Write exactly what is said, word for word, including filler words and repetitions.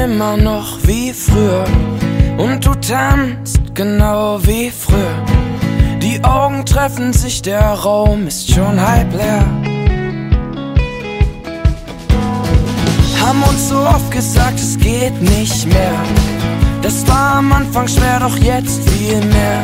immer noch wie früher und du tanzt genau wie früher. Die Augen treffen sich, der Raum ist schon halb leer. Haben uns so oft gesagt, es geht nicht mehr. Das war am Anfang schwer, doch jetzt viel mehr.